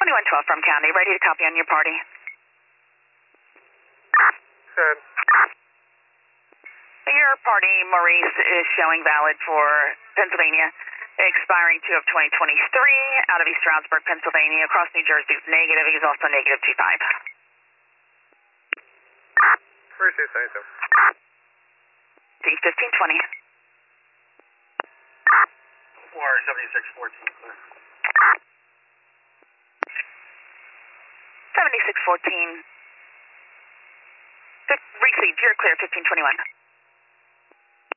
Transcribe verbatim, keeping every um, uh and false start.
twenty-one twelve from County, ready to copy on your party. Good. Your party, Maurice, is showing valid for Pennsylvania, expiring two of twenty twenty-three, out of East Stroudsburg, Pennsylvania. Across New Jersey is negative. He's also negative two five. Appreciate it, thank you. D fifteen twenty. four seventy-six fourteen, clear. seventy-six fourteen. Received, you're clear, fifteen twenty-one.